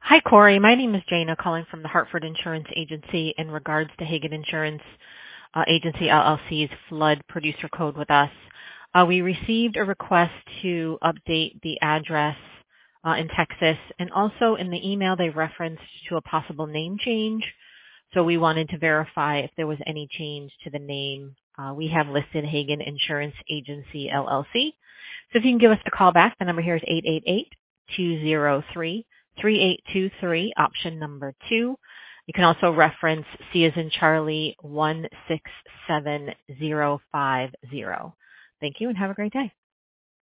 Hi, Corey. My name is Jana, calling from the Hartford Insurance Agency in regards to Hagen Insurance Agency LLC's flood producer code with us. We received a request to update the address in Texas, and also in the email they referenced to a possible name change. So we wanted to verify if there was any change to the name. We have listed Hagen Insurance Agency LLC. So if you can give us a call back, the number here is 888-203-3823, option number 2. You can also reference C as in Charlie 167050. Thank you and have a great day.